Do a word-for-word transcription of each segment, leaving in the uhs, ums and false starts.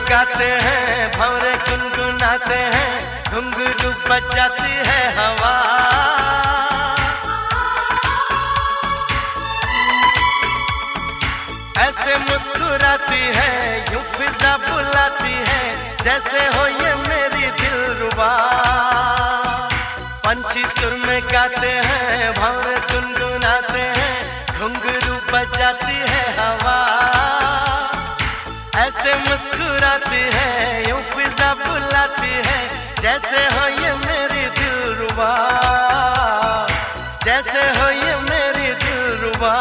गाते हैं, भंवरे गुनगुनाते हैं, घुंघरू बजाती है हवा। ऐसे मुस्कुराती है, यूं फिजा बुलाती है, जैसे हो ये मेरी दिलरुबा। पंछी सुर में गाते हैं, भंवरे गुनगुनाते हैं, घुंघरू बजाती है हवा। ऐसे मुस्कुराती है, यूं फिजा बुलाती है, जैसे हो ये मेरी दिलरुबा, जैसे हो ये मेरी दिलरुबा।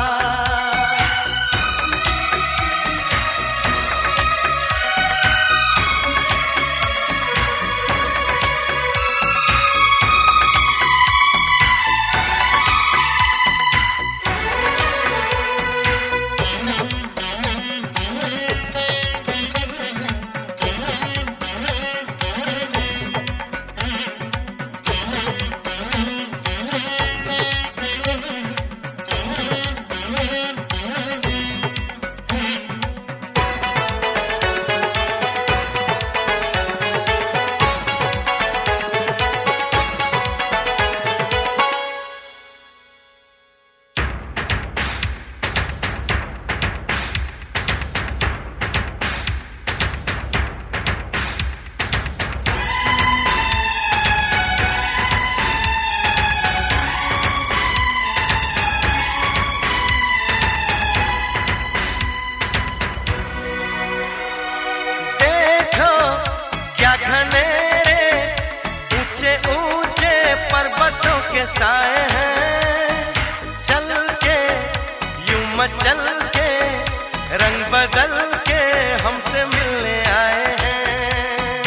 पर्वतों के साए हैं, चल के यूं मचल के, रंग बदल के हमसे मिलने आए हैं।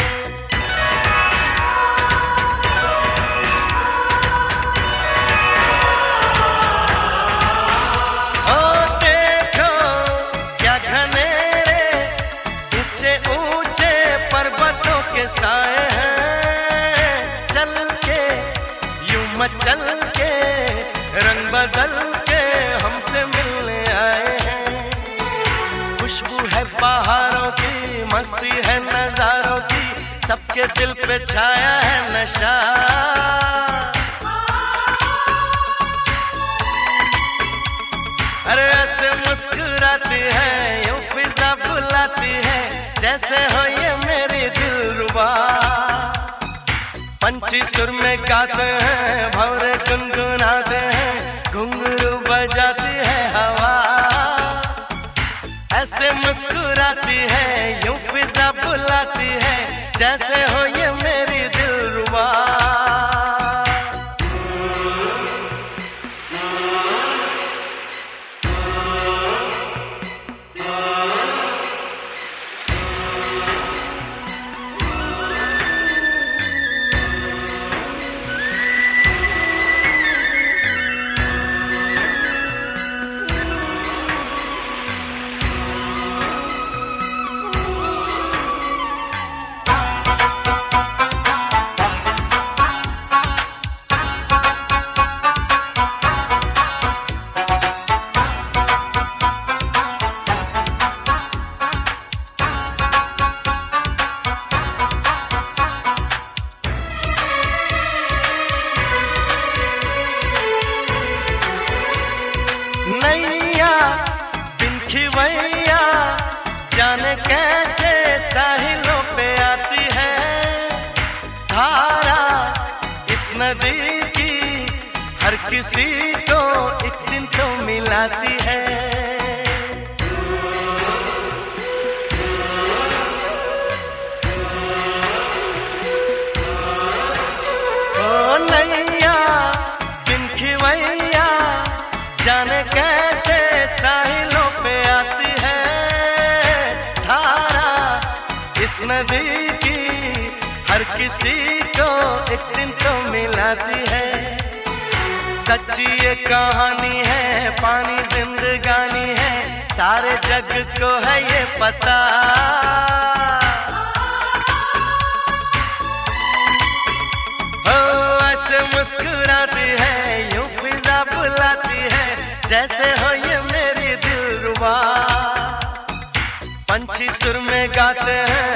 ओ देखो क्या घनेरे, ऊंचे ऊंचे पर्वतों के साए हैं, मचल के रंग बदल के हमसे मिलने आए हैं। खुशबू है पहाड़ों की, मस्ती है नजारों की, सबके दिल पे छाया है नशा। अरे ऐसे मुस्कुराती है, यूं फिजा बुलाती है, जैसे हो ये मेरी दिलरुबा। पंछी सुर में गाते हैं, भंवरे गुनगुनाते हैं, घुंघरू बजाती है हवा। ऐसे मुस्कुराती है, यूं फिजा बुलाती है, जैसे हो ये मेरी दिलरुबा। नैया बिन खिवैया जाने कैसे साहिलों पे आती है, धारा इस नदी की हर किसी को एक दिन तो मिलाती है। ओ नैया बिन खिवैया जाने कैसे साहिलों पे आती है, धारा इस नदी की हर किसी को एक दिन तो मिलाती है। सच्ची ये कहानी है, पानी जिंदगानी है, सारे जग को है ये पता। ओ ऐसे मुस्कुराती है, यूं फिजा बुलाती है, जैसे हो ये मेरी दिलरुबा। पंछी सुर में गाते हैं,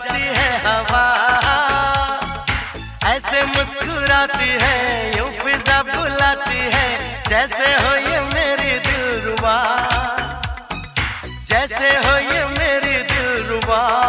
जाती है हवा, ऐसे मुस्कुराती है यूं फिजा बुलाती है, जैसे हो ये मेरी दिलरुबा, जैसे हो ये मेरी दिलरुबा।